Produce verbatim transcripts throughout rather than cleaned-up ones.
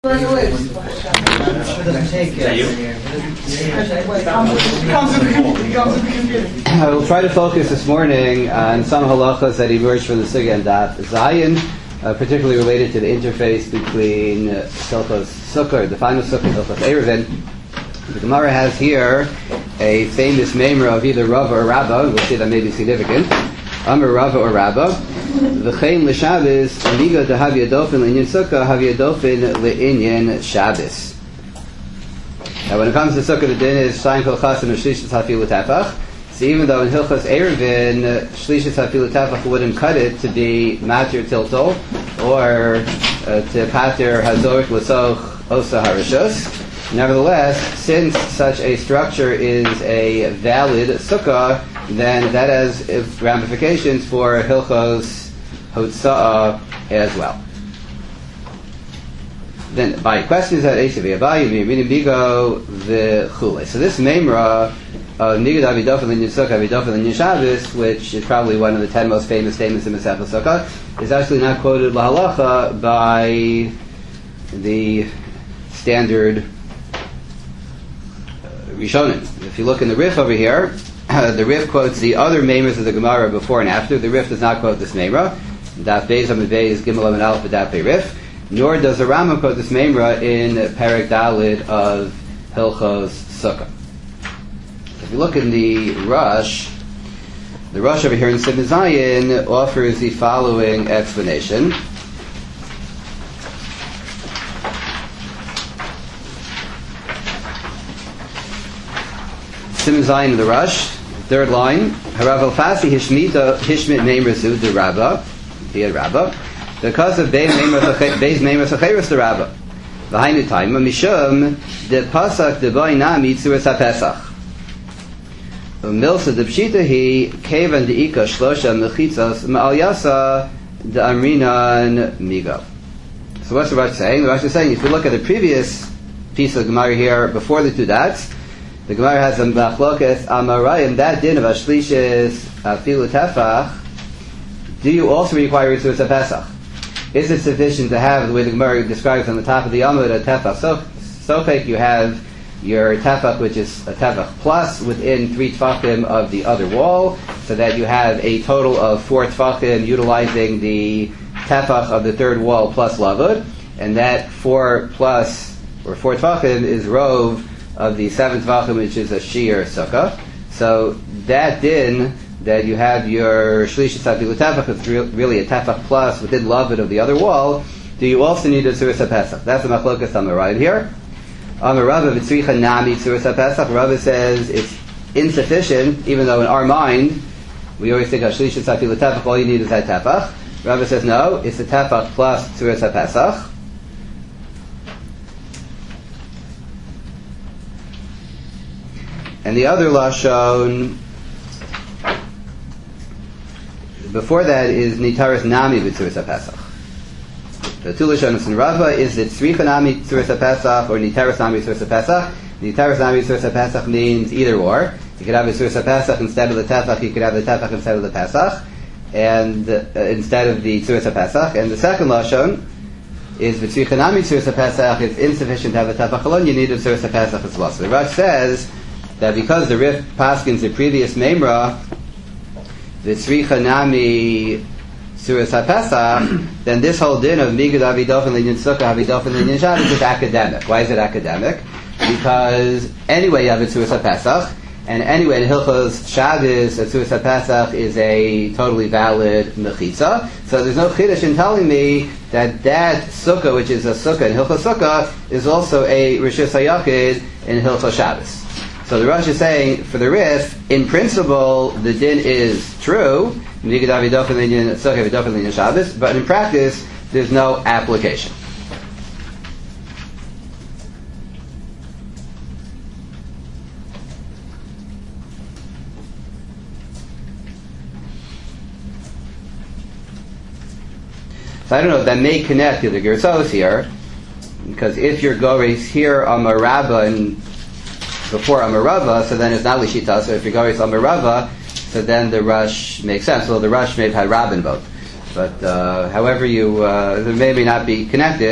Uh, we'll try to focus this morning on some halachas that emerged from the Sugya and Daf Zayin, uh, particularly related to the interface between uh, Hilchos Sukkah, the final Sukkah, and Hilchos Eruvin. The Gemara has here a famous memra of either Rava or Rabba. We'll see that may be significant. Amar Rava or Rabba. V'chein l'Shabbos, amiga to have yadofin l'inyan sukkah, have yadofin l'inyan Shabbos. Now, when it comes to sukkah, the din is shayin kol chasim and shlishas hafilu tefach. So even though in Hilchos Eruvin, shlishas hafilu tefach wouldn't cut it to be matir tiltol or uh, to pater hazorich l'soch osa harishos. Nevertheless, since such a structure is a valid sukkah, then that has ramifications for Hilchos Hotza'ah as well. Then, by questions at Eishav Yabayu, Mirim Bigo, the Chule. So this memra of Nigad Avidofel in Yisukah, Avidofel in Yishabbos, which is probably one of the ten most famous statements in Masechah Sukkah, is actually not quoted lahalacha by the standard Rishonim. If you look in the Rif over here, the Rif quotes the other memras of the Gemara before and after. The Rif does not quote this memra. Daf Beis Amud Beis Gimel Amud Aleph Daf Bei Rif. Nor does the Rambam quote this memra in Perek Dalid of Hilchos Sukkah. If you look in the Rush, the Rush over here in Simon Zayin offers the following explanation. Simon Zayin in the Rush, third line. Harav Alfasi Hishmita Hishmit Meimrazu de Rabba. He had Rabba. Because of Beis Meimras Acheres de Rabba. Behind the time, Mishum de Pasach de Boina Mitzuras HaPesach. Milsa de Pshita he Kevan de Ika Shlosha Mechitzos Ma'al Yasa de Amrinan Migo. So what's the Rashi saying? The Rashi is saying, if you look at the previous piece of Gemara here before the two dots, the Gemara has a machlokas amarayim, that din of ashlishis afilu tefach. Do you also require Ritzuras HaPesach? Is it sufficient to have, the way the Gemara describes on the top of the Amud, a tefach sofek? You have your tefach, which is a tefach plus within three tefachim of the other wall, so that you have a total of four tefachim utilizing the tefach of the third wall plus lavud, and that four plus or four tefachim is rov of the seventh tefachim, which is a shir sukkah. So that din that you have your shlishas hafilu tefach, it's really a tefach plus within lavud of the other wall. Do you also need a tzuras haPesach? That's the machlokas on the right here. On the Rava v'tzricha nami tzuras haPesach, Rava says it's insufficient, even though in our mind we always think of shlishas hafilu tefach, all you need is that tefach. Rava says no, it's a tefach plus tzuras haPesach. And the other lashon before that is nitaris nami b'tzuras haPesach. The two lashonos in Rava is that tzricha nami b'tzuras haPesach or nitaris nami b'tzuras haPesach. Nitaris nami b'tzuras haPesach means either or. You could have b'tzuras haPesach instead of the tefach. You could have the tefach instead of the pesach, and uh, instead of the tzuras haPesach. And the second lashon is b'tzricha nami b'tzuras haPesach. It's insufficient to have a tefach alone. You need a b'tzuras haPesach as well. So the Rash says that because the Rif paskins the previous memra, the tzricha nami tzuras haPesach, then this whole din of migad avidofin l'inyan sukkah, avidofin l'inyan Shabbos is academic. Why is it academic? Because anyway you have a tzuras haPesach, and anyway in Hilchos Shabbos, a tzuras haPesach is a totally valid mechitza. So there's no chiddush in telling me that that sukkah, which is a sukkah in Hilchos Sukkah, is also a rishus hayachid in Hilchos Shabbos. So the Rosh is saying, for the Rif, in principle, the din is true, but in practice, there's no application. So I don't know if that may connect to the Gersos here, because if your Goris here on Marabba and before Amarava, so then it's not Lishita. So if you're going to Amarava, so then the Rush makes sense. Well, the Rush may have had Rabin both. But uh, however you, uh, they may not be connected,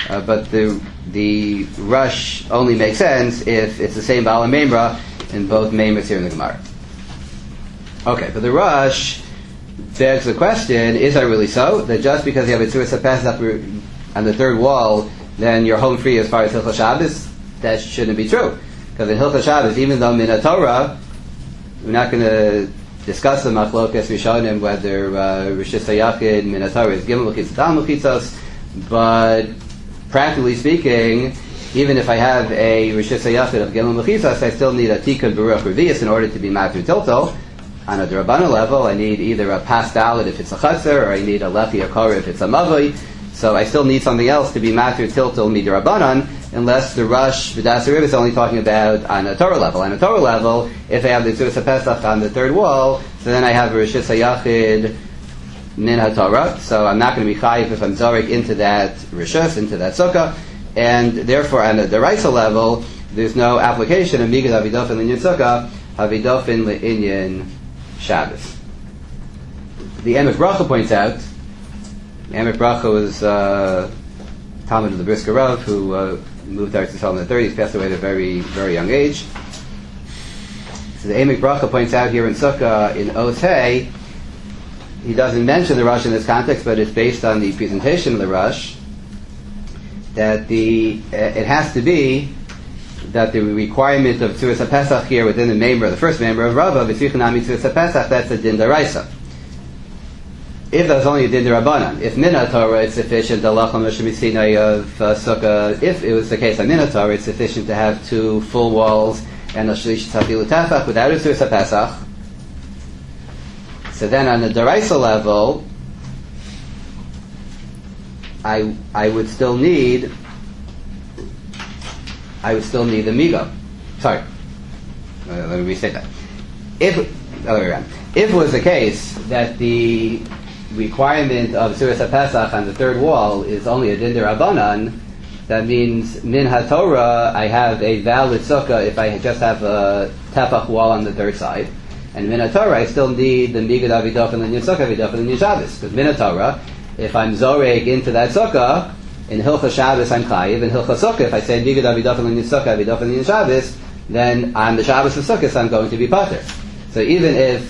uh, but the the rush only makes sense if it's the same Baal and Memra in both Memras here in the Gemara. Okay, but the rush begs the question, is that really so? That just because you have a Tzuras HaPesach on the third wall, then you're home free as far as Hilchos Shabbos? That shouldn't be true. Because in Hilchos Shabbos, even though Min HaTorah, we're not going to discuss the Machlokas Rishonim, whether uh, Rishis HaYachid, Min HaTorah is Gimel Mechitzos, Dal Mechitzos, but practically speaking, even if I have a Rishis HaYachid of Gimel Mechitzos, I still need a Tikkun Baruch Revius in order to be Matur Tiltal. On a D'Rabbanan level, I need either a Pas Dalet if it's a Chaser, or I need a Lechi Akara if it's a Mavoi. So I still need something else to be Matur Tiltal Midrabbanan, unless the Rush B'das Riv is only talking about on a Torah level. On a Torah level, if I have the Tzuras HaPesach on the third wall, so then I have a Rishis HaYachid Min HaTorah, so I'm not going to be Chayiv if I'm Zorek into that Rishis, into that Sukkah, and therefore on the Deraisa level, there's no application of Migad Avidofin L'Inyan Sukkah, Avidofin L'Inyan Shabbos. The Emek Bracha points out, Emek Bracha was uh, Talmud of the Brisker Rav, who uh, moved to Eretz Yisrael in the thirties, passed away at a very, very young age. So the Emek Bracha points out here in Sukkah, in Otei, he doesn't mention the Rush in this context, but it's based on the presentation of the Rush, that the uh, it has to be that the requirement of Tzuras HaPesach here within the member, the first member of Rava, V'tzichanami Tzuras HaPesach, that's a Din D'Oraisa. If that's only a Din D'Rabbanan, if Min HaTorah it's sufficient, the Lacham Mishinai of uh, Sukkah, if it was the case on Min HaTorah, it's sufficient to have two full walls and a Shlish Tzafilu Tafach without a Tzuras HaPesach. So then on the D'Oraisa level, I I would still need I would still need the Migo. Sorry. Uh, let me restate that. If, other way around. If it was the case that the requirement of Tzuras HaPesach on the third wall is only a Din D'Rabbanan, that means Min HaTorah, I have a valid Sukkah if I just have a Tefach wall on the third side. And Min HaTorah, I still need the Migad Avidofin L'Inyan Sukkah, Avidofin L'Inyan Shabbos. Because Min HaTorah, if I'm Zoreg into that Sukkah, in Hilchos Shabbos I'm Chayiv, in Hilchos Sukkah, if I say Migad Avidofin L'Inyan Sukkah, Avidofin L'Inyan Shabbos, then on the Shabbos of Sukkot I'm going to be Pater. So even if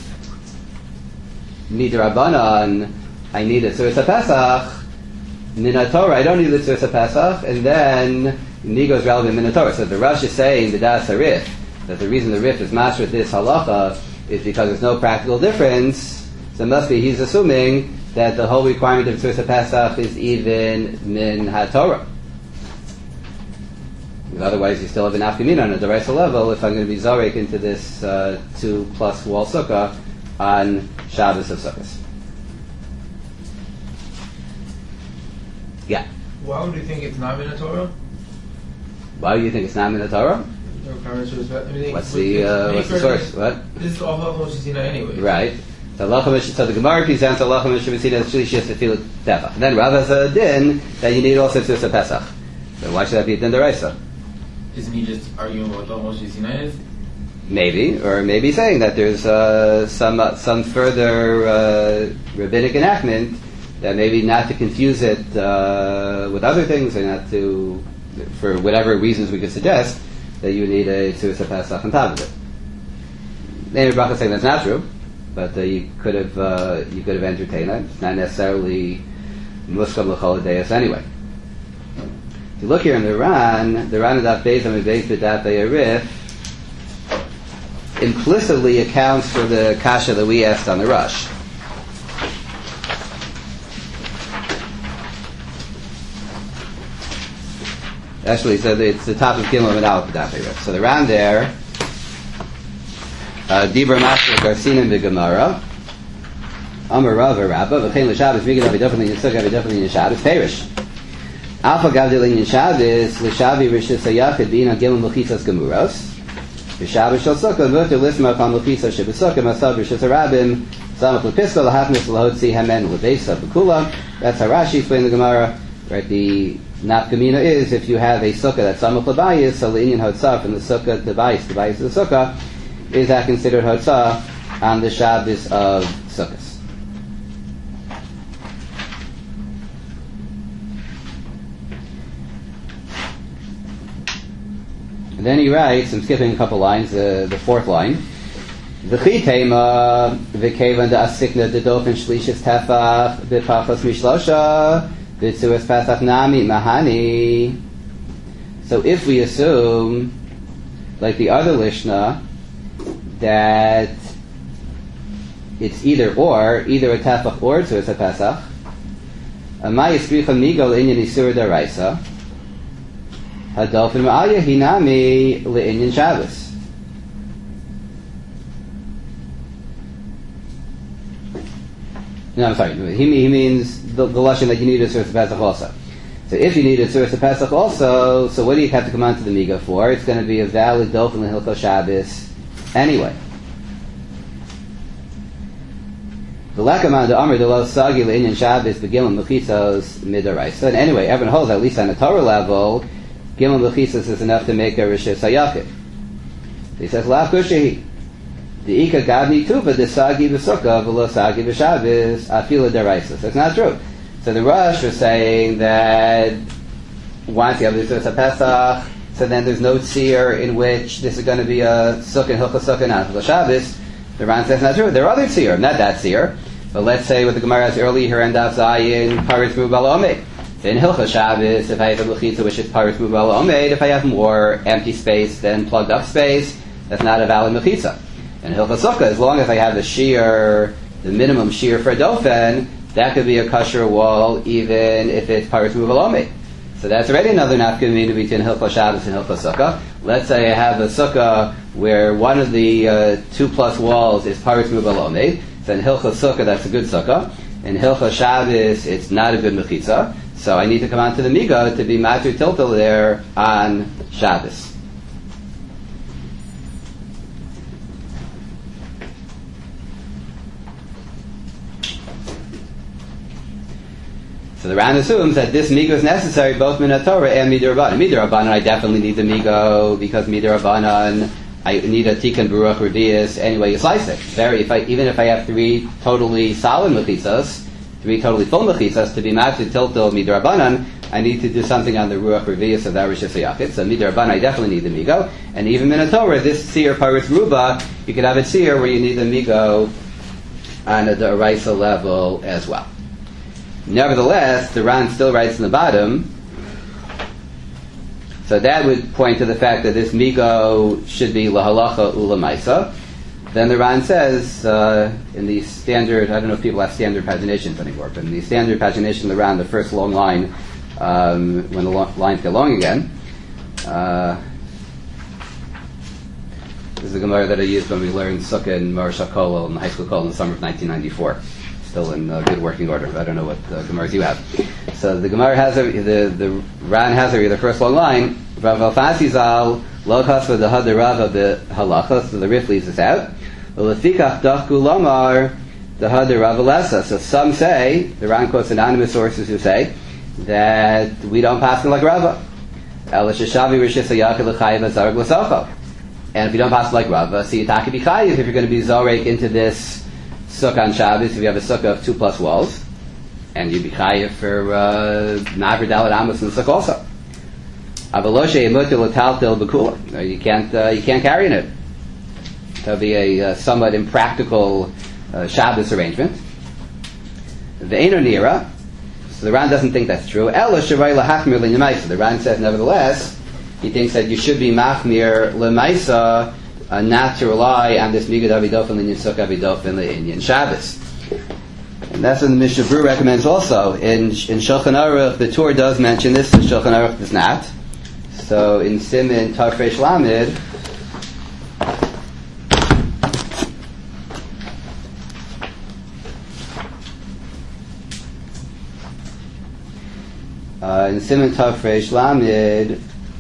Midrabbanan I need a Tzuras HaPesach, Min HaTorah I don't need the Tzuras HaPesach, and then Nigo is relevant Min HaTorah. So the Rosh is saying, the Das HaRif, that the reason the Rif is master with this halacha is because there's no practical difference, so it must be he's assuming that the whole requirement of Tzuras HaPesach is even Min HaTorah. Otherwise, you still have an afkamina on a D'Oraisa level if I'm going to be Zarek into this uh, two plus wall sukkah on Shabbos of Sukkot. Yeah. Why would you think it's not Min HaTorah? Why do you think it's not Min HaTorah? What's the uh, what's the source? What? This is all Halacha Moshe Sinai anyway. Right. So the Gemara presents Halacha Moshe Sinai as Shlishis Tefilut Tefach. And then Rav has a din that you need also Tzuras HaPesach. So why should that be a din D'Oraisa? Isn't he just arguing about what Moshe Sinai is? Maybe, or maybe saying that there's uh, some uh, some further uh, rabbinic enactment that maybe not to confuse it uh, with other things, or not to, for whatever reasons we could suggest, that you need a Tzuras HaPesach on top of it. Maybe Bracha saying that's not true, but uh, you could have uh, you could have entertained it. It's not necessarily muskam l'chol deis anyway. If you look here in the Ran, the Ran of Daf Beis and Beis B'Daf Be'arif implicitly accounts for the kasha that we asked on the Rush. Actually, so it's the top of Gimel and Aleph B'Daf Be'arif. So the Ran there, Dibra Master Garcinim B'Gemara, Amar Rav Rabba, V'chein L'Shabbos Migad Avidofin L'Inyan Sukkah Avidofin L'Inyan Shabbos Perish. Alpha Gavdil L'Inyan Shabbos L'Shavi Rishis HaYachid B'Ina Gimel Mechitzos Gemuros V'Shabbos Shel Sukkah V'Oter Lisma Chal Mechitzos Sheb'Sukkah Masav Rishis HaRabim Samach L'Piska L'Hachmis L'Hotzi Hamen L'Beisa B'Kula. That's how Rashi explained the Gemara. Right, the nafkamina is if you have a sukkah that's Samach L'Bayis, so L'Inyan Hotzah from the sukkah to Bayis, the Bayis of the sukkah, is that considered Hotzah on the Shabbos of Sukkot? And then he writes, I'm skipping a couple lines, uh, the fourth line. V'chi tema v'kevan da'asikna d'dofen shlishis tefach b'pachos mishlosha v'tzuas pesach nami mahani. So if we assume, like the other Lishna, that it's either or, either a tefach or tzuas pesach, amay yispricha migo l'inyan isur daraisa, hadolfin ma'alya hinami l'inyan Shabbos. No, I'm sorry. He, he means the, the lashon that you need a Tzuras Pesach also. So if you need a Tzuras Pesach also, so what do you have to come on to the Miga for? It's going to be a valid Dolphin L'Hilchos Shabbos anyway. The Lekaman the Amr the Lo Sagi L'Inyan Shabbos B'Gimel Mechitzos Midaraisa. And anyway, everyone holds at least on the Torah level, Gimel Mechitzos is enough to make a Rishis HaYachid. He says Lav Kushahi. The Ika Gavni Tuba, the Sagi V'Sukkah, V'lo Sagi V'Shabbos, Afila Deraisa. So it's not true. So the Rosh was saying that once you have the Tzuras Pesach, so then there's no tzir in which this is going to be a Sukkah, Hilchah Sukkah, not Hilchah Shabbos. The Ran says not true. There are other tzir, not that tzir. But let's say what the Gemara has earlier here, end of Zayin, Paritz Mubal Omed. So in Hilchah Shabbos, if I have a Mechitza which is Paritz Mubal Omed, if I have more empty space than plugged up space, that's not a valid Mechitza. And Hilchas Sukkah, as long as I have the shear, the minimum shear for a dofen, that could be a kosher wall even if it's Paritz Mubal Omed. So that's already another nafkamina between Hilchas Shabbos and Hilchas Sukkah. Let's say I have a sukkah where one of the uh, two plus walls is Paritz Mubal Omed. So in Hilchas Sukkah, that's a good sukkah. In Hilchas Shabbos, it's not a good mechitza. So I need to come on to the miga to be matur tiltal there on Shabbos. So the Ran assumes that this migo is necessary both min Torah and midirabanan. Midirabanan, I definitely need the migo because midirabanan, I need a tikkun baruch revius. Anyway, you slice it. Very, if I, even if I have three totally solid mechitzas, three totally full mechitzas to be matched tilto midirabanan, I need to do something on the ruach revius of that rishis hayachid. So midirabanan, I definitely need the migo. And even min Torah, this tzir paritz ruba, you could have a tzir where you need the migo on a deraisa level as well. Nevertheless, the Ran still writes in the bottom, so that would point to the fact that this migo should be lahalacha ulamaisa. Then the Ran says, uh, in the standard, I don't know if people have standard paginations anymore, but in the standard pagination of the Ran, the first long line, um, when the lo- lines get long again, uh, this is a Gemara that I used when we learned Sukkah and Marsha Kol in the high school Kol in the summer of nineteen ninety-four. Still in uh, good working order. I don't know what uh, Gemaras you have. So the Gemara has a, the the Ran has a, the first long line. Rav Alfasi Zal lo chasva the had Rava the halacha. So the Rif leaves this out. Ulefikach dachku lomar the had Rava lesa. So some say, the Ran quotes anonymous sources who say that we don't pass like Rava. El sheshavi rishis hayakil l'chayiv azarg l'socho. And if you don't pass like Rava, so you taki b'chayiv if you're going to be zorek into this sukkah on Shabbos, if you have a sukkah of two plus walls, and you'd be chayiv for ma'aver dalet amos in the sukkah also. Avaloshe yemutil l'taltel b'kula. You can't uh, you can't carry in it. That would be a uh, somewhat impractical uh, Shabbos arrangement. Ve'eno nira. So the Ran doesn't think that's true. Ela shavai lahachmir l'nyamaisa. The Ran says, nevertheless, he thinks that you should be machmir l'maisa, Uh, not to rely on this migad avidofen l'inyan sukkah avidofen l'inyan Shabbos. And that's what the Mishnah Berurah recommends also. In in Shulchan Aruch, the Torah does mention this, and Shulchan Aruch does not. So in Siman Tafresh Lamed, uh, in Siman Tafresh Lamed,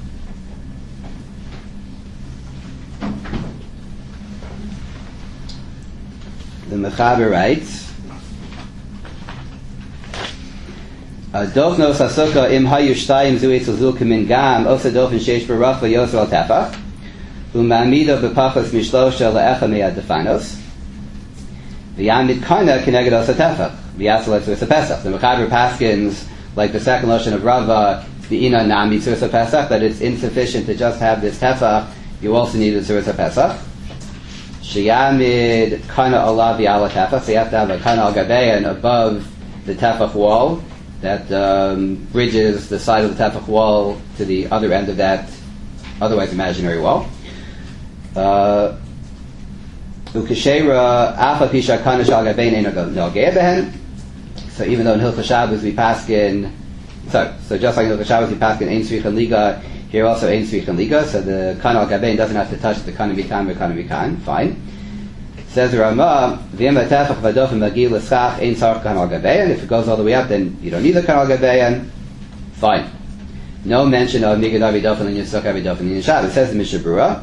the Mechaber writes, Dofnos Hasukkah im hayu shtayim zu etzel zu kamin gam osa dofen sheish baracha yosel al tefach umamido bepachos mishlosha le'echa meyad defanos v'yamid kana keneged osa tefach v'yasel etzvus pesach. The Mechaber paskins, like the second lashon of Rava, V'ina nami tzuras Pesach, that it's insufficient to just have this tefach, you also need a tzuras Pesach. Sheyamid kana alav yala tefach, so you have to have a kana al gabeyan above the tefach wall that um, bridges the side of the tefach wall to the other end of that otherwise imaginary wall. Uh, Ukeshera afa pisha kana shal gabeyan eno nogeh behen. So even though in Hilchos Shabbos we paskin, so so just like in Hilchos Shabbos we paskin ein tzrich and liga, here also ein tzrich and liga. So the kana al gabein doesn't have to touch the kana mikan or kana mikan. Fine. Says the Rama, v'yem atefach v'adof v'magil l'schach ein tzarich kana al gabein. If it goes all the way up, then you don't need the kana al gabein. Fine. No mention of migad avidofen and yisuk avidofen in Shabbos. It says the Mishnah Berurah.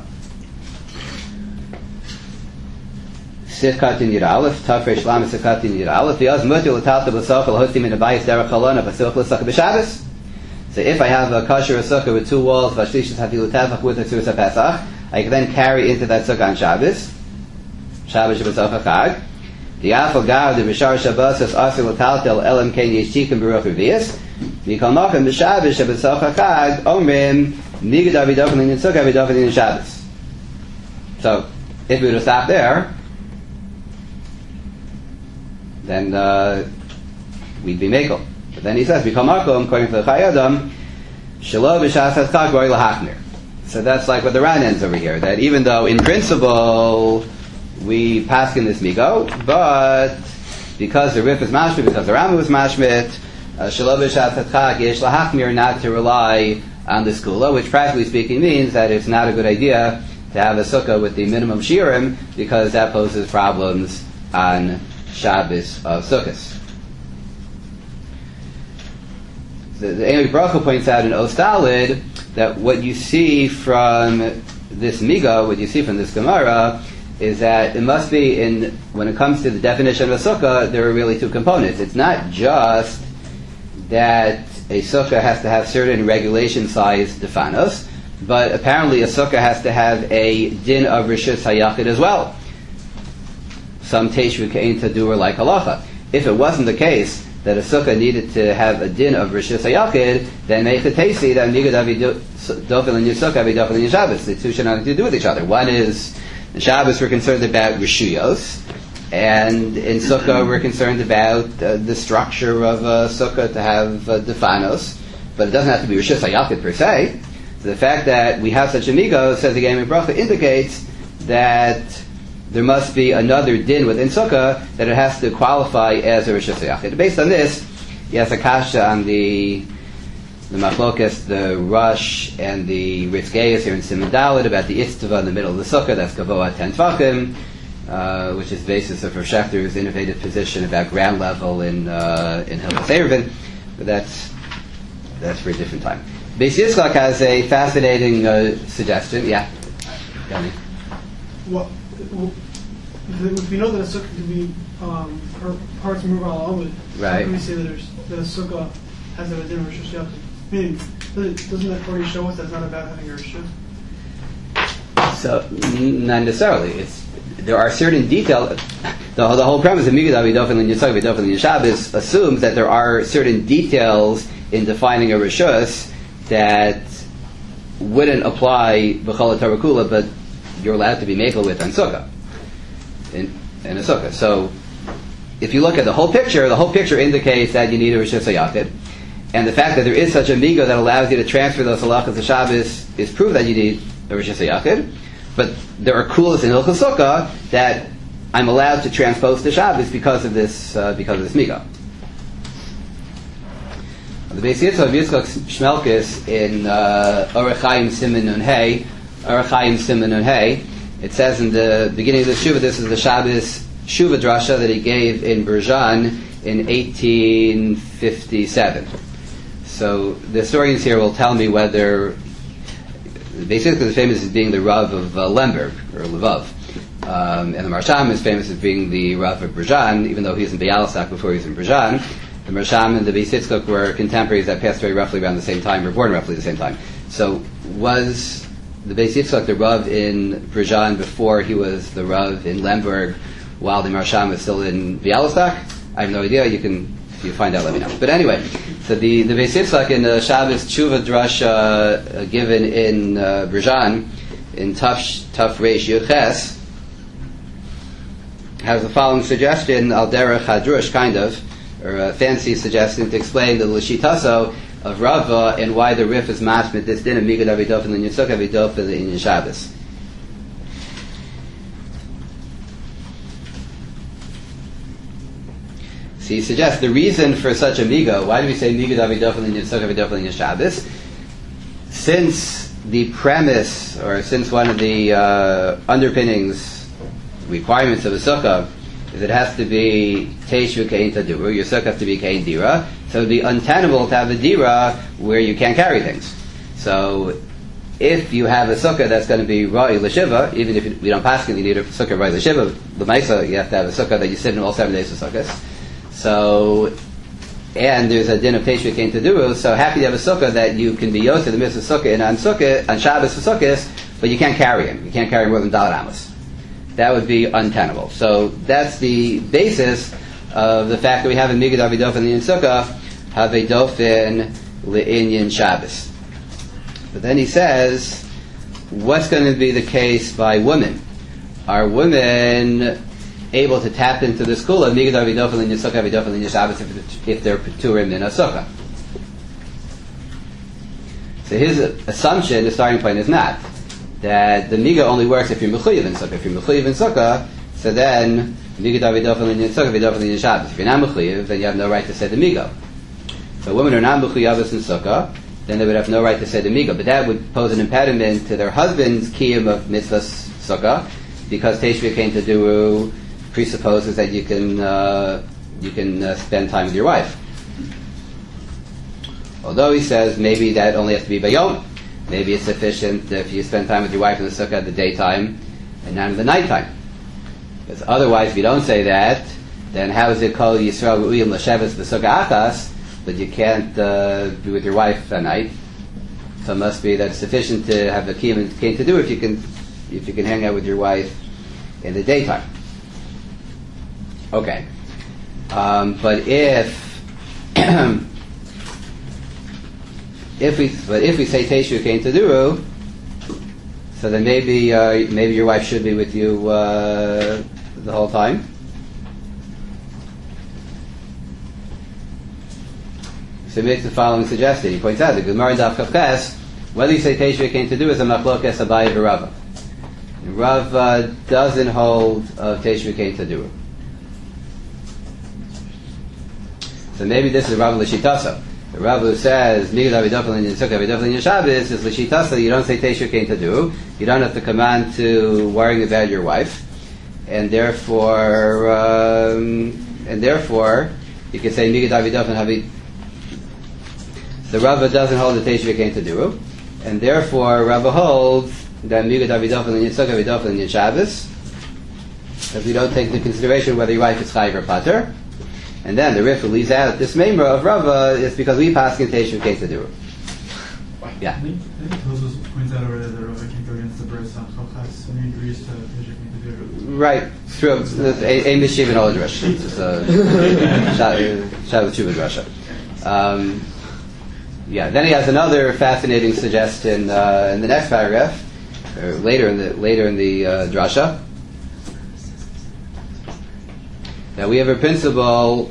Sifkat in Yir Aleph, Tafresh Lam Sifkat in Yir Aleph. V'yaz mutil l'talta b'soch l'hostim in abayis derech chalona b'such l'sukkah b'Shabbos. So if I have a kasher sukkah with two walls, v'ashlishis hafilu tefach with a tzuras Pesach, I can then carry into that sukkah on Shabbos. Shabbos Shabbat Chag. The Afal Gav the Bishar Shabbos is Asir l'taltel elam kein yishtikim b'ruch revius. V'kol machem b'Shabbos Shabbat Chag omrim migad avidofen in sukkah avidofen in Shabbos. So if we were to stop there, then uh, we'd be mekel. But then he says, "V'kol makom," according to the Chai Adam, "Shelo b'shas hatzchak roi lahachmir." So that's like what the Ran ends over here. That even though in principle we pass in this migo, but because the Rif is mashmit, because the Rambam is mashmit, "Shelo b'shas hatzchak yesh lahachmir," not to rely on the skula, which practically speaking means that it's not a good idea to have a sukkah with the minimum shirim because that poses problems on Shabbos of Sukkot. The, the Enoch Baruch points out in Ostalid that what you see from this miga, what you see from this Gemara, is that it must be in, when it comes to the definition of a sukkah, there are really two components. It's not just that a sukkah has to have certain regulation size defanos, but apparently a sukkah has to have a din of rishus hayachid as well. Some teishvu kein tadur like halacha. If it wasn't the case that a sukkah needed to have a din of rishus hayachid, then make the teisi that migad avidofel and yisuk avidofel and Shabbos. The two should not have to do with each other. One is in Shabbos we're concerned about rishuyos, and in sukkah we're concerned about uh, the structure of a sukkah to have uh, defanos, but it doesn't have to be rishus hayachid per se. So the fact that we have such a migo, says the Gemara Bracha, indicates that there must be another din within sukkah that it has to qualify as a rishus hayachid. Based on this, he has a kasha on the the machlokas, the rush and the ritzgeis here in Siman Dalet about the itztava in the middle of the sukkah. That's gavoa ten tvachim, uh, which is the basis of Rav Shechter's innovative position about ground level in uh, in Hilchos Eruvin. But that's that's for a different time. Beis Yitzchak has a fascinating uh, suggestion. Yeah, Danny. Well, if we know that a sukkah can be um, parts move along with, right? How can we say that, there's, that a sukkah has a din of rishus hayachid? Meaning, doesn't that already show us that's not about having a rishus? So, n- not necessarily. It's there are certain details. The, the whole premise of migad avidofen and yisuk avidofen and Shabbos assumes that there are certain details in defining a rishus that wouldn't apply b'chol Torah kula, but you're allowed to be makel with on sukkah, in, in a sukkah. So, if you look at the whole picture, the whole picture indicates that you need a rishus hayachid, and the fact that there is such a migo that allows you to transfer those halachas to Shabbos is proof that you need a rishus hayachid. But there are kulas in Hilchos Sukkah that I'm allowed to transpose to Shabbos because of this uh, because of this migo. The Beis Yitzchak Yitzchak Shmelkis in uh, Orach Chaim Siman Nun Hey, Orach Chaim Siman Nun Hey, it says in the beginning of the Shuvah, this is the Shabbos Shuvah drasha that he gave in Berjan in eighteen fifty-seven. So the historians here will tell me whether basically the famous as being the Rav of uh, Lemberg or Lvov, um, and the Marsham is famous as being the Rav of Berjan, even though he was in Bialystok before he was in Berjan. The Marsham and the Beis Yitzchak were contemporaries that passed away roughly around the same time, were born roughly the same time. So was the Beis Yitzchak the Rav in Berjan before he was the Rav in Lemberg, while the Marsham is still in Bialystok? I have no idea. You can if you find out, let me know. But anyway, so the the Beis Yitzchak in the Shabbos Tshuva Drasha uh, given in uh, Brizhan in Taf Taf Reish Yuches has the following suggestion, al derech hadrush, kind of, or a fancy suggestion to explain the Lashitaso of Rava and why the Rif is mashmit this din of Migad Avidofen and Yitzchak Avidofen in Shabbos. So he suggests the reason for such a migo, why do we say Migad Avidofen and Yitzchak Avidofen in Shabbos? Since the premise, or since one of the uh, underpinnings, requirements of a sukkah is it has to be teishu kein taduru, your sukkah has to be kein dira, so it would be untenable to have a dira where you can't carry things. So if you have a sukkah that's going to be ra'i l'shiva, even if we don't pass it, you need a sukkah ra'i l'shiva, l'maisa, you have to have a sukkah that you sit in all seven days of sukkahs. So, and there's a din of teishu kein taduru, so happy to have a sukkah that you can be yosef the mitzvah sukkah and on sukkah, on Shabbos for sukkahs, but you can't carry him. You can't carry more than daled amos. That would be untenable. So that's the basis of the fact that we have a Migad Avidofen in Sukkah, have a Dofen Le'inyan Shabbos. But then he says, what's going to be the case by women? Are women able to tap into the school of Migad Avidofen in Sukkah, Avidofen in Shabbos if, if they're Peturim in a Sukkah? So his assumption, the starting point is not that the miga only works if you're mechuyev in sukkah. If you're mechuyev in sukkah, so then miga davidofen in sukkah, davidofen in Shabbos. If you're not mechuyev, then you have no right to say the miga. So women are not mechuyavas in sukkah, then they would have no right to say the miga. But that would pose an impediment to their husband's kiyum of mitzvahs sukkah, because teishvi kein taduru presupposes that you can uh, you can uh, spend time with your wife. Although he says maybe that only has to be bayom. Maybe it's sufficient if you spend time with your wife in the sukkah at the daytime and not in the nighttime. Because otherwise, if you don't say that, then how is it called Yisrael Ru'uyim L'Sheves B'Sukkah Achas, but you can't uh, be with your wife at night? So it must be that it's sufficient to have the kiyum and kain to do if you can if you can hang out with your wife in the daytime. Okay, um, but if If we, but if we say teishu kein taduru, so then maybe uh, maybe your wife should be with you uh, the whole time. So he makes the following suggestion. He points out the Gemara in Daf Kafkas, whether you say teishu kein taduru is a machlokes Abaye v'Rava. Rav uh, doesn't hold of teishu kein taduru. So maybe this is Rav l'shitasa. The Rav who says Migad Avidofen in Sukkah, Avidofen in Shabbos is l'shitasa. You don't say teishu kein taduru. You don't have to command to worrying about your wife, and therefore, um, and therefore, you can say Migad Avidofen havi. The Rav doesn't hold the teishu kein taduru, and therefore Rav holds that Migad Avidofen in Sukkah, Avidofen in Shabbos, if you don't take into consideration whether your wife is chayiv or pater. And then the Rif leaves out this memra of Rava is because we pass in teishu kein taduru. Yeah. I think Tosos points out already that Rava can't go against the Bris on Chalchas when he agrees to teishu kein taduru. Right. Through a mishiv and all drush. It's a Shabbat Tshuva drasha. Um, yeah. Then he has another fascinating suggestion uh, in the next paragraph, or later in the later in the uh, drasha. Now we have a principle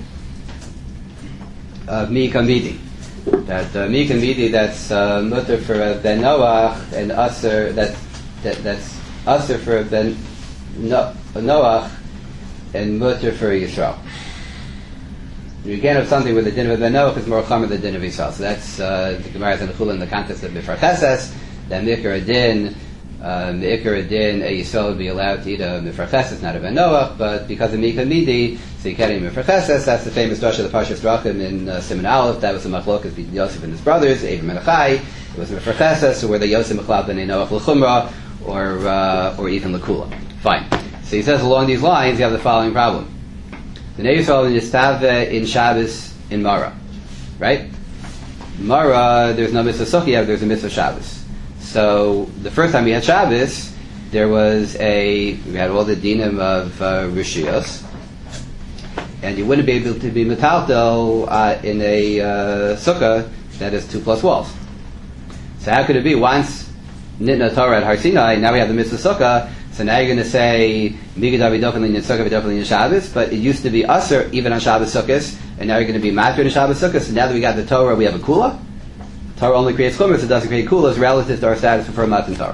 of mi kamidi. That uh, mi kamidi that's uh, mutter for a ben Noach and aser that, that that's aser for a ben no, Noach and mutter for Yisrael. You can't have something with the din of a ben Noach is more common than the din of Yisrael. So that's uh, the Gemara is in the Chula in the context of Bifar Cheses. That mikra din. Um, the Ikar Din, a Yisrael would be allowed to eat a Mifracheses, not a Ben Noach, but because of Mika Midi, so you can't eat Mifracheses. That's the famous drasha of the Parshas Drachim in uh, Siman Aleph. That was the machlokas between Yosef and his brothers, Avram and Achai. It was Mifracheses, so were they Yosef Mechlab Ben Noach L'chumra, or uh, or even L'kula. Fine. So he says along these lines, you have the following problem. The Nei Yisrael in Yistave in Shabbos in Mara, right? Mara, there's no mitzvah Sukkah, there's a mitzvah Shabbos. So the first time we had Shabbos, there was a we had all the dinim of uh, Rishiyos, and you wouldn't be able to be metaltel uh, in a uh, sukkah that is two plus walls. So how could it be once nitna Torah at Har Sinai, now we have the mitzvah sukkah, so now you're going to say migadav v'dofen linyan sukkah v'dofen linyan Shabbos, but it used to be usher even on Shabbos sukkahs, and now you're going to be matter in Shabbos sukkahs, so now that we got the Torah, we have a kula. Torah only creates chumas, it doesn't create kulas relative to our status for Matan Torah.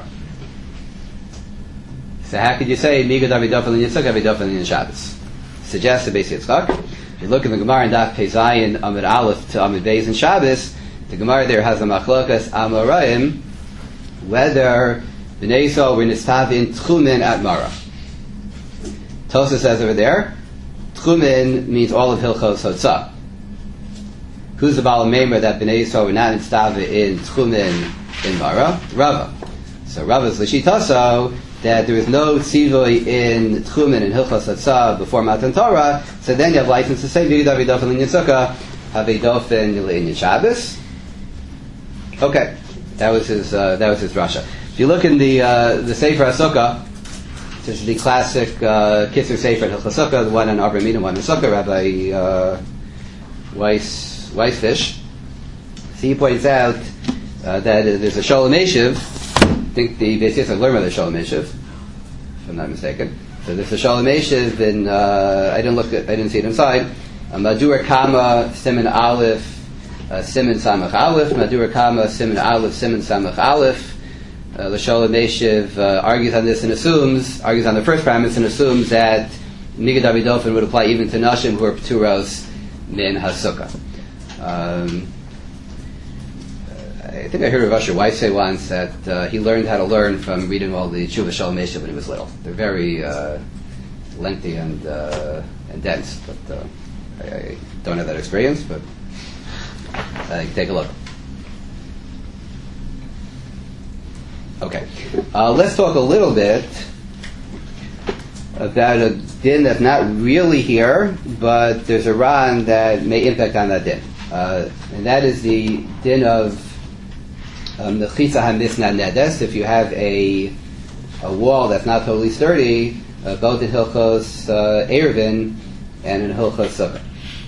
So how could you say migadav v'dofen linyan sukkah v'dofen linyan Shabbos? Suggests the Beis Yitzchak. If you look in the Gemara in Daf Pei Zayin Amud Aleph to Amud Beis in Shabbos, the Gemara there has a machlokas amoraim whether Bnei Yisrael were nistavin tchumen at Mara. Tosa says over there, tchumen means all of Hilchos Hotzah. Who's the Baal Meimer that Bnei Yisrael were not nistavin in tchumen in Mara? Rava. So Rava's l'shitaso that there is no tzivui in tchumen and Hilchos Hotzah before Matan Torah. So then you have license to say v'yidav v'dofen linyan sukkah, havidofen linyan Shabbos. Okay, that was his. Uh, that was his rasha. If you look in the uh, the Sefer HaSukkah, which is the classic uh, Kitzur Sefer at Hilchos Sukkah, the one on Avraham Avinu, one on Sukkah, Rabbi uh, Weiss Weissfish, so he points out uh, that there's a Sholem Eshiv. I think the Beis Yitzchak learned about the Sholem Eshiv, if I'm not mistaken. So there's a Sholem Eshiv, and uh, I didn't look at, I didn't see it inside. Madur Kama Siman Aleph. Uh, Siman Samach Aleph, Madur Kama, Siman Aleph, Siman Samach Aleph. Uh, the Sholem Eshiv uh, argues on this and assumes, argues on the first premise and assumes that Migadav v'dofen would apply even to Nashim who are Pturos Min HaSukkah. Um, I think I heard Rav Asher Weiss say once that uh, he learned how to learn from reading all the Tshuva Sholem Eshiv when he was little. They're very uh, lengthy and uh, and dense, but uh, I, I don't have that experience, but Uh, take a look. Okay, uh, let's talk a little bit about a din that's not really here, but there's a ran that may impact on that din, uh, and that is the din of mechitza hamisna nedes. If you have a a wall that's not totally sturdy, uh, both in Hilchos uh, Eruvin and in Hilchos Sukkah.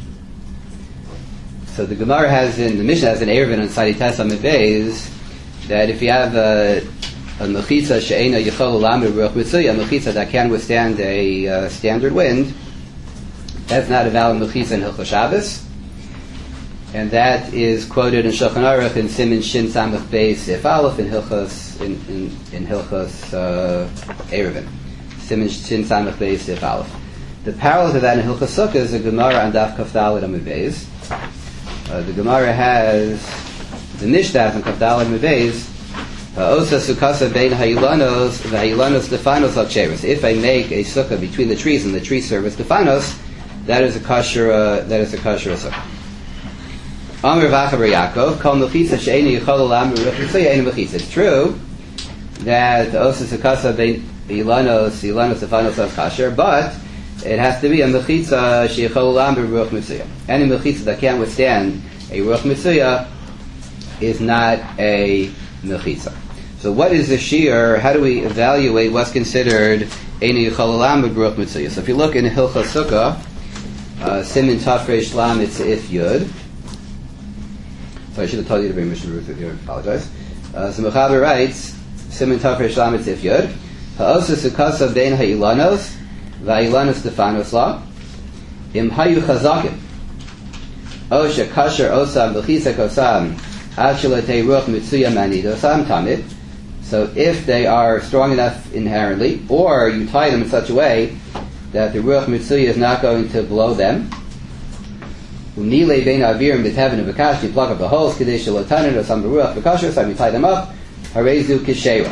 So the Gemara has in the Mishnah has an Eruvin on Sadi Tesa Mebeis that if you have a, a mechitza she'ena yichol lamed ruach mitzuya, a mechitza that can withstand a uh, standard wind, that's not a valid mechitza in Hilchos Shabbos, and that is quoted in Shulchan Aruch in Siman Shin Samach Beis Sif Aleph in Hilchos in in, in Hilchos uh, Eruvin, Siman Shin Samach Beis Sif Aleph. The parallel to that in Hilchos Sukkah is a Gemara on Daf Kaf Daled Amud Beis. Uh, the Gemara has the Nishtaz and Kafdal and Mebeis. Osa sukasa bein ha'ilanos v'ha'ilanos defanos al-cheres. If I make a sukkah between the trees and the tree service defanos, that is a kosher. Uh, that is a kosher sukkah. Amr v'achaber Yaakov kol mechitza she'eni yichol olam v'ruchitza ye'eni mechitza. It's true that osa sukasa bein ha'ilanos ha'ilanos defanos al-kosher, but it has to be a mechitza sheyichol olam b'ruach mitzuya. Any mechitza that can't withstand a ruach mitzuya is not a mechitza. So what is the shear? How do we evaluate what's considered eini yichol olam b'ruach mitzuya? So if you look in Hilchos Sukkah, uh, Siman Tafresh Lam If Yud. So I should have told you to bring Mishnah Ruth with you. I apologize. Uh, so Mechaber writes Siman Tafresh Lam If Yud. Ha'osa sukasa bein ha'ilanos Va'ilanos Stefanos La Im Hayu Chazakim Osha Kasher Osam V'chisa Kosam Ashalate Ruch Mitsuya Manid Osam Tamid. So if they are strong enough inherently, or you tie them in such a way that the Ruch Mitsuya is not going to blow them, Unile Bein Avirim B'Tevin V'Kash, you plug up the holes, Kadesh Shalotanin Osam B'Ruach V'Kasher, so you tie them up, Harezu Kishera.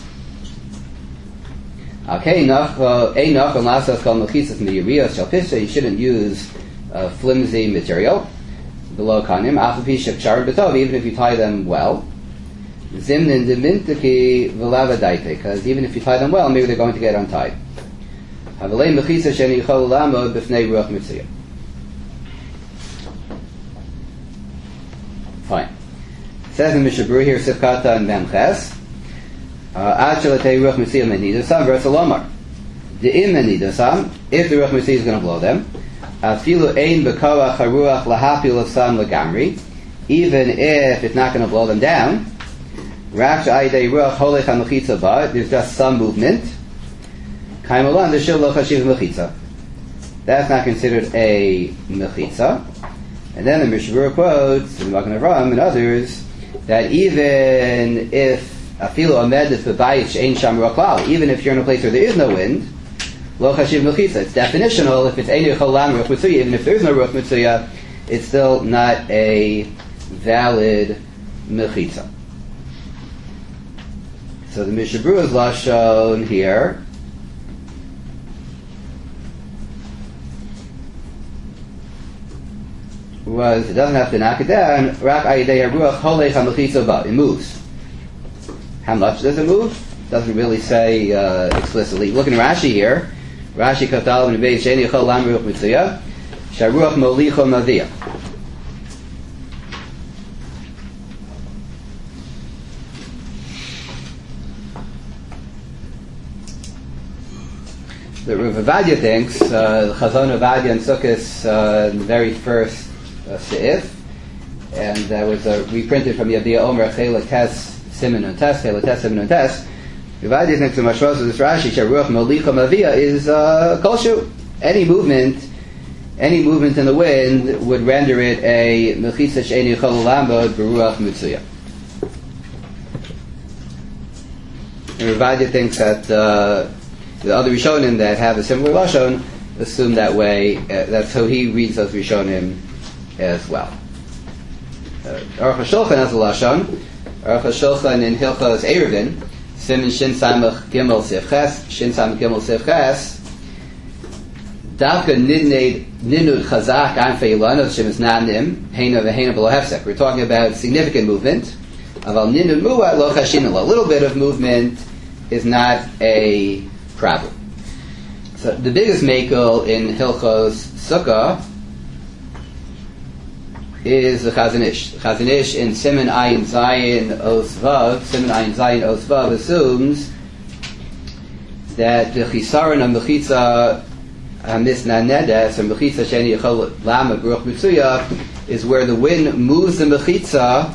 Okay, enough. Enough. Unless it's called mechitzas miyiriyos shalpisha, you shouldn't use uh, flimsy material below kanim. Afapi shekshar b'tov, even if you tie them well. Zimnin demintiki v'lavadaite, because even if you tie them well, maybe they're going to get untied. Havalei mechitzas sheni yichol lamod b'fnei ruach mitzuyah. Fine. It says in Mishnah Berurah here, Sifkata and Memches. If the Ruach Mitzuyah is going to blow them, Afilu ein b'koach haruach lahapil osam legamri, even if it's not going to blow them down. Rak she'ayidei ruach holech hamechitza ba, there's just some movement. Kaimalan d'shil lo chashiv mechitza. That's not considered a mechitza. And then the Mishabura quotes, in Magen Avraham and others, that even if afilu amed is b'bayit she'ein sham ruach klal, even if you're in a place where there is no wind, lo chashiv mechitza. It's definitional. If it's ein yechol lam ruach mitzuya, even if there is no ruach mitzuya, it's still not a valid mechitza. So the Mishabura's lashon here was, it doesn't have to knock it down, rak ayidei haruach holech hamechitza ba, it moves. How much does it move? Doesn't really say uh, explicitly. Look in Rashi here. Rashi katal in Beis Sheni Chol Lam Ruach Mitzuya Sharuach Molicho Mavia. The Rav Avadia thinks uh, the Chazon Avadia and Sukkos, uh, the very first uh, seif, and that was uh, reprinted from Yavia Omer Chela Tes Siman and Tes Chela Tes Siman and Tes. Avadia thinks the Mashros of this Rashi Sharuach Molicha Mavia is uh, kolshu. Any movement, any movement in the wind would render it a mechitza she'eni yechol lambod beruach mitzuya. And Avadia thinks that uh, the other Rishonim that have a similar lashon assume that way. Uh, that's how he reads those Rishonim as well. Aruch HaShulchan has a lashon. Aruch HaShulchan in Hilchos Eruvin, Siman Shin Samach Gimel Sif Ches, Shin Samach Gimel Sif Ches, Davka Nidned Ninud Chazak Anfei Ilanot Shemis Nanim Heina V'Heina B'Lo Hefsek. We're talking about significant movement. Aval Ninud Mu'at Lo Chashinala. A little bit of movement is not a problem. So the biggest makel in Hilchos Sukkah is the Chazon Ish. The Chazon Ish in Siman Ayin Zayin Os Vav, Siman Ayin Zayin Os Vav assumes that the Chisaron of Mechitza Hamisna Nedes, or Mechitza Sheni Yechol Lama Beruach Mitzuya, is where the wind moves the Mechitza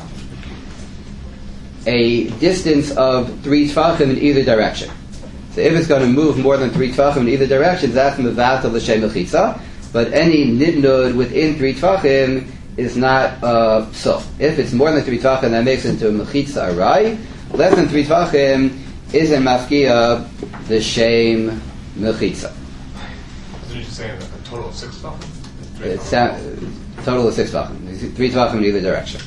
a distance of three Tvachim in either direction. So if it's going to move more than three Tvachim in either direction, that's Mevatel L'Shem Mechitza, but any Nidnud within three Tvachim is not uh, so. If it's more than three Tvachim, that makes it into a Mechitza Arai. Less than three Tvachim is in Mafkia the Shem Mechitza. Isn't he just saying a total of six Tvachim? It's a total of six Tvachim. Three Tvachim in either direction.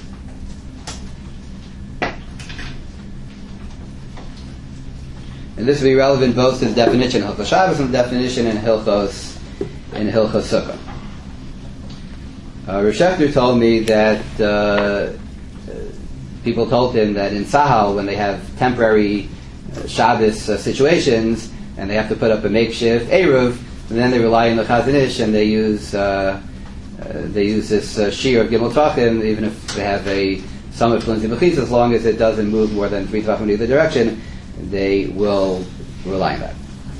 And this will be relevant both to the definition of Hilchos Shabbos and the definition in Hilchos in Hilchos Sukkah. Uh, Rav Shechter told me that uh, people told him that in Sahal, when they have temporary uh, Shabbos uh, situations and they have to put up a makeshift Eruv, and then they rely on the Chazon Ish and they use uh, uh, they use this uh, Shir of Gimel Tvachim, even if they have a somewhat flimsy Mechitza, as long as it doesn't move more than three Tvachim in either direction, they will rely on that.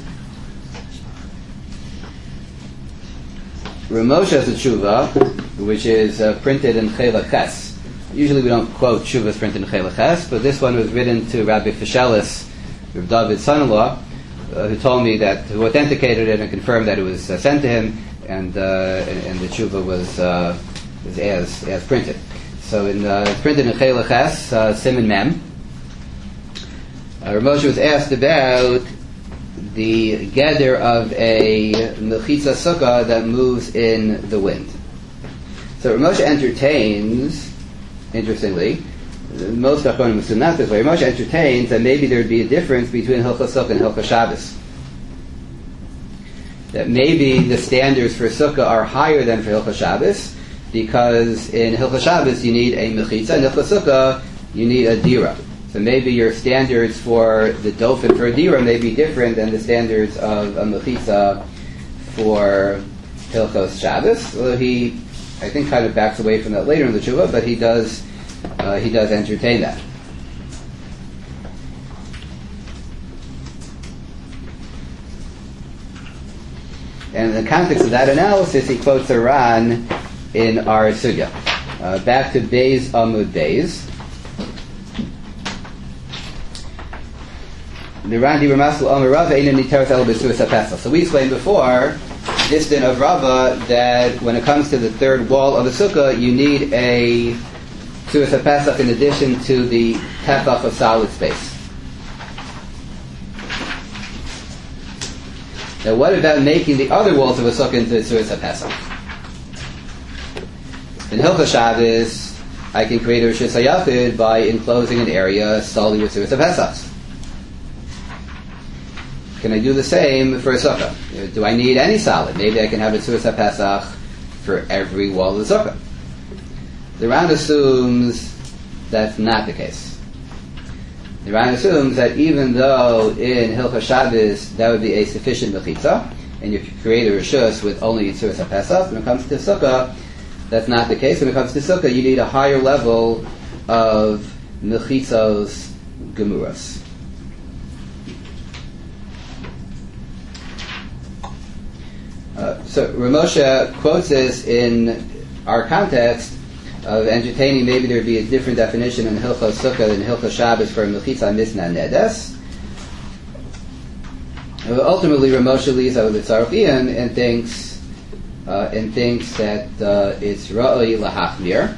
Ramosha has a tshuva, which is uh, printed in Chela Ches. Usually we don't quote tshuvas printed in Chela Ches, but this one was written to Rabbi Fishelis, Rav David's son-in-law, uh, who told me that, who authenticated it and confirmed that it was uh, sent to him, and, uh, and and the tshuva was uh, was as as printed. So in, uh, it's printed in Chela Ches, uh, Siman Mem. Uh, Ramosha was asked about the gather of a mechitza sukkah that moves in the wind. So Ramosha entertains, interestingly, most Achronim assume not this way, Ramosha entertains that maybe there would be a difference between Hilchos Sukkah and Hilchos Shabbos. That maybe the standards for sukkah are higher than for Hilchos Shabbos, because in Hilchos Shabbos you need a mechitza, and in Hilchos Sukkah you need a dira. So maybe your standards for the dofen for a dira may be different than the standards of a mechitza for Hilchos Shabbos. Although he, I think, kind of backs away from that later in the tshuva, but he does, uh, he does entertain that. And in the context of that analysis, he quotes a Ran in our Sugya. Uh, back to Beis Amud Beis. The Ran Dibur Masel Amar Rava Einan Niteres Ela B'Suas HaPesach. So we explained before, this din of Rava, that when it comes to the third wall of the sukkah, you need a Suas HaPesach in addition to the tefach of solid space. Now, what about making the other walls of a sukkah into Suas HaPesach? In Hilchos Shabbos, I can create a Rishus HaYachid by enclosing an area solely with Suas HaPesach. Can I do the same for a sukkah? Do I need any solid? Maybe I can have a Suas HaPesach for every wall of the sukkah. The Ran assumes that's not the case. The Ran assumes that even though in Hilchos Shabbos that would be a sufficient mechitza, and you could create a rishus with only Suas HaPesach, when it comes to sukkah, that's not the case. When it comes to sukkah, you need a higher level of mechitzos gemuras. Uh, so Ramosha quotes this in our context of entertaining maybe there would be a different definition in Hilchos Sukkah than Hilchos Shabbos for Mechitza Misna Nedes. Uh, ultimately, Ramosha leaves out the Tzarchian and thinks uh, and thinks that uh, it's Ra'oi Lahachmir.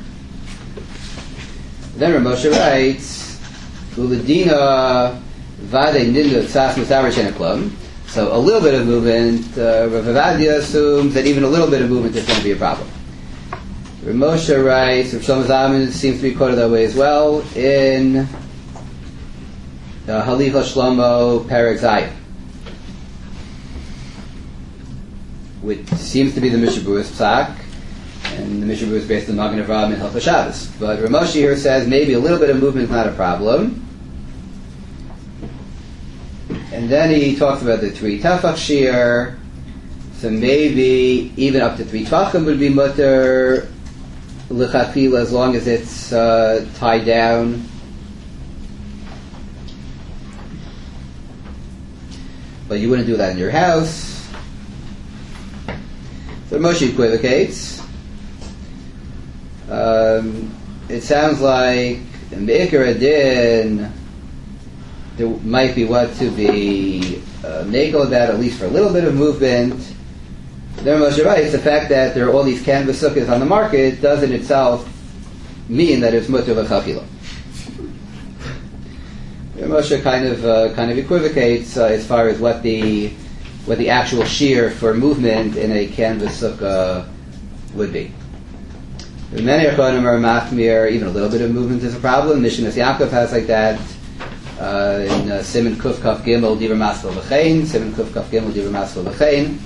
Then Ramosha writes, Uladina Vade Nindu Tzas Musavar Sheneklum. So a little bit of movement, uh, Rav Avadia assumes that even a little bit of movement is going to be a problem. Rav Moshe writes, Rav Shlomo Zalman seems to be quoted that way as well in uh, Halicha Shlomo Perek Zayin, which seems to be the Mishnah Berurah's Psak, and the Mishnah Berurah is based on Magen Avraham and Hilchos Shabbos. But Rav Moshe here says maybe a little bit of movement is not a problem. And then he talks about the three tefach shear, so maybe even up to three tefachim would be mutter l'chachila as long as it's uh, tied down. But you wouldn't do that in your house. So Moshe equivocates. Um, it sounds like in Be'ikar Adin there might be what to be uh, makel about, at least for a little bit of movement. Then Moshe writes, the fact that there are all these canvas sukkahs on the market doesn't itself mean that it's mutter v'chachila. Moshe kind of uh, kind of equivocates uh, as far as what the what the actual shear for movement in a canvas sukkah would be. Many Achronim are machmir, even a little bit of movement is a problem. Mishnah Yaakov has like that. Uh, in uh, Siman Kuf Kaf Gimel Divrei Masel V'chein, Siman Kuf Kaf Gimel Divrei Masel V'chein.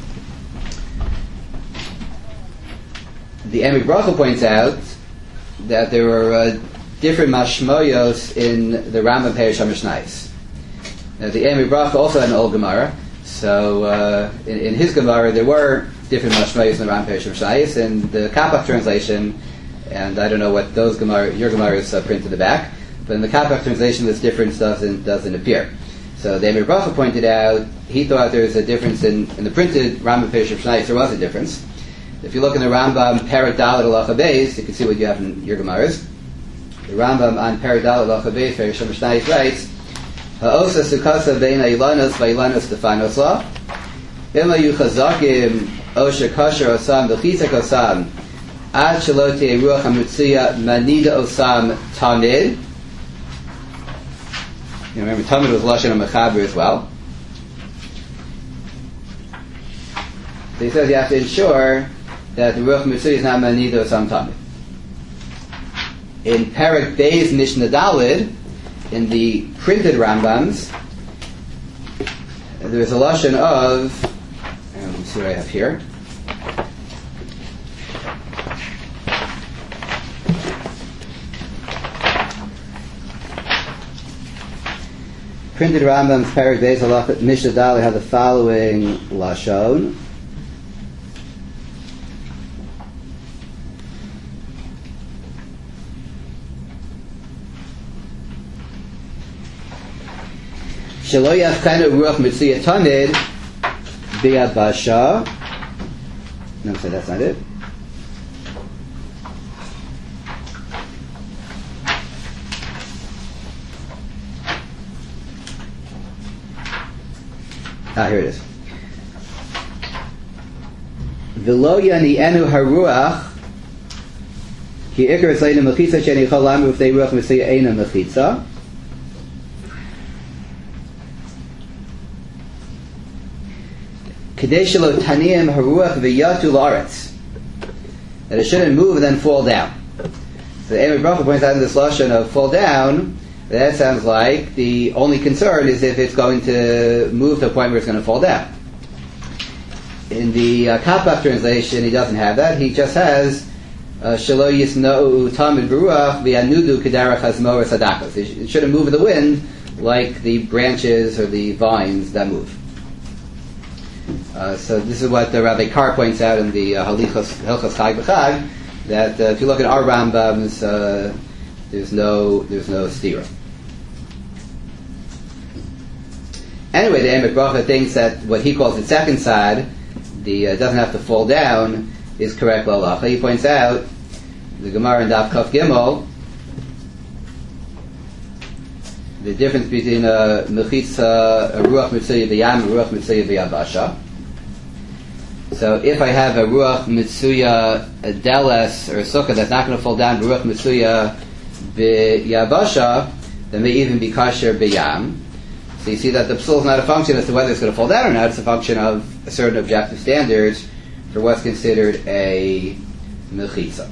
The Emek Bracha points out that there were uh, different mashmoyos in the Rambam Perish HaMishnayos. Now the Emek Bracha also had an old Gemara, so uh, in, in his Gemara there were different mashmoyos in the Rambam Perish HaMishnayos, and the Kapach translation, and I don't know what those Gemara, your Gemara is uh, printed in the back. But in the Kapach translation, this difference doesn't doesn't appear. So the Emek Bracha pointed out he thought there was a difference in, in the printed Rambam Perish HaMishnayos. There was a difference. If you look in the Rambam Perek Dalet Halacha Beis, you can see what you have in your Gemaras. The Rambam on Perek Dalet Halacha Beis Perish HaMishnayos writes, Ha'osa sukasa bein ha'ilanos va'ilanos tefanos la, Ima yu chazakim osher kasher osam v'chitzak osam ad shelo te'eh ruach ha'mutziyah manida osam tamid. You remember, Tamid was Lashon HaMechaber as well. So he says you have to ensure that the Ruach Mitzvah is not Manido Sam Tamid. In Perek Beis Mishnah Dalid, in the printed Rambams, there is a Lashon of, and let me see what I have here. Printed Rambam's Perek Beis Halacha Mishnah Daled have the following lashon: Shelo yafkanu ruach mitziyah tamid biyad basha No, so that's not it. Ah, here it is. V'lo yani'enu haruach ki ikar etzleinu mechitza sheni yichol lamu v'fnei ruach mitzvah eina mechitza. Kedei shelo taniyim haruach v'yatu la'aretz. That it shouldn't move and then fall down. So the Eimei Bracha points out in this lashon of fall down, that sounds like the only concern is if it's going to move to a point where it's going to fall down. In the uh, Kapach translation, he doesn't have that. He just has Shelo Yisna'u Tamid Beruach V'yanudu Kedarach Hazmor Sadakos. It shouldn't move in the wind like the branches or the vines that move. Uh, so this is what the Rabbi Carr points out in the uh, Halichos Hilchos Chag B'Chag, that uh, if you look at our Rambams, uh, there's no there's no stira. Anyway, the Eimei Bracha thinks that what he calls the second side, the uh, doesn't have to fall down, is correct l'halacha. He points out the Gemara in Daf Kaf Gimel, the difference between a mechitza, a ruach mitzuyah v'yam, a ruach mitzuyah v'yabasha. So if I have a ruach mitzuyah, a deles or a sukkah that's not going to fall down, ruach mitzuyah v'yabasha, then may even be kasher b'yam. So you see that the psul is not a function as to whether it's going to fall down or not. It's a function of a certain objective standards for what's considered a mechitza.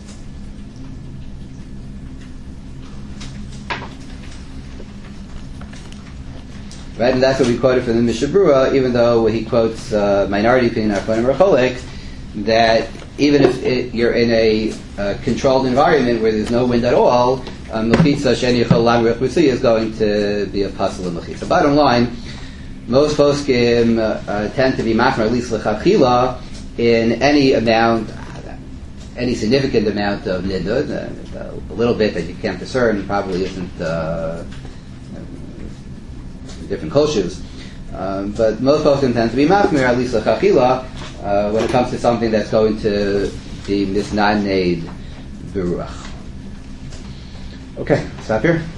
Right, and that's what we quoted from the Mishnah Berurah, even though he quotes uh, minority opinion of Achronim Recholik, that even if it, you're in a uh, controlled environment where there's no wind at all, mechitza sheni yichol lam ruach mitzuyah is going to be a pasul of mechitza. Bottom line, most poskim uh, tend to be machmer at least l'chachila in any amount, any significant amount of nidud. Uh, a little bit that you can't discern probably isn't uh, different koshus. Um, but most poskim tend to be machmer at least l'chachila uh, when it comes to something that's going to be misnaned beruach. Okay, stop here.